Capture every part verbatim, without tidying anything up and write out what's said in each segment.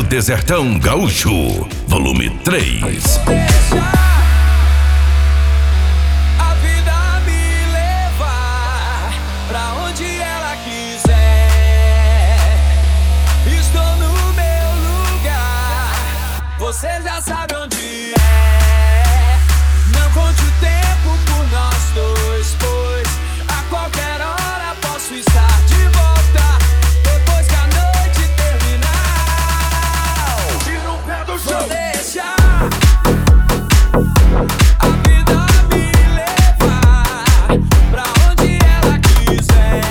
Desertão Gaúcho, volume três. A vida me levar pra onde ela quiser. Estou no meu lugar, você já sabe onde é. Não conte o tempo por nós dois, pois a qualquer hora posso estar de volta. Depois que a noite terminar, tira o pé do chão. Vou deixar a vida me levar pra onde ela quiser.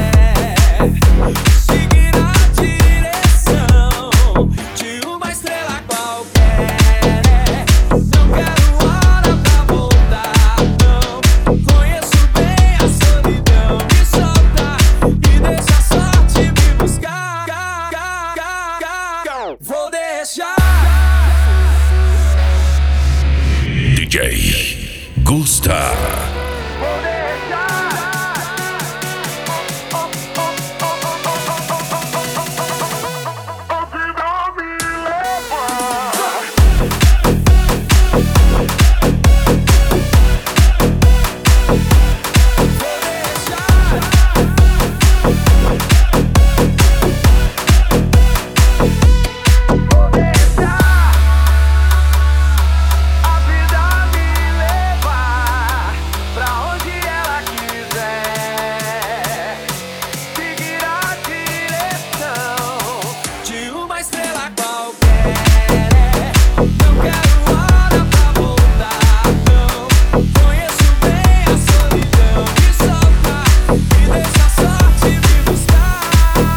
Seguir a direção de uma estrela qualquer. Não quero hora pra voltar, não. Conheço bem a solidão. Me solta e deixa a sorte me buscar. Vou deixar D J Gusta. Vou deixar a vida me levar. Vou deixar Vou deixar a vida me levar pra onde ela quiser. Seguir a direção de uma estrela qualquer. Não quero hora pra voltar, não. Conheço bem a solidão. Me solta e deixa a sorte me buscar.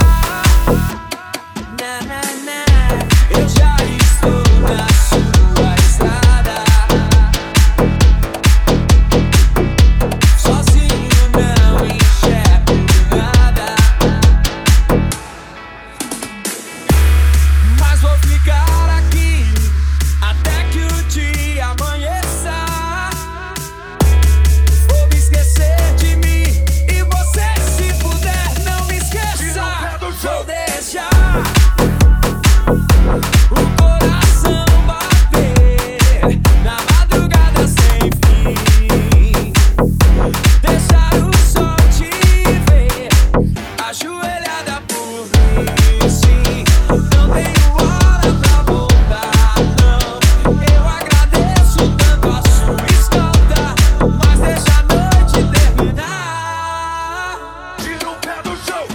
Na, na, na. Eu já estou na sua estrada. Sozinho não enxergo nada, mas vou ficar aqui até que o dia amanheça. Vou me esquecer de mim e você, se puder, não me esqueça. Vou deixar o coração bater na madrugada sem fim. Deixar o sol te ver ajoelhada por mim. Sim, não tenho hora pra voltar, não. Eu agradeço tanto a sua escolta, mas deixa a noite terminar. Tira o pé do chão.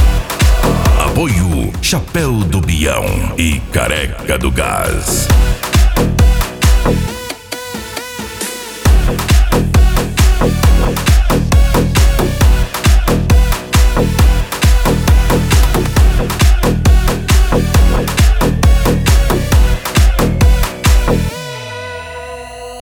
Apoio Chapéu do Bião e Careca do Gás.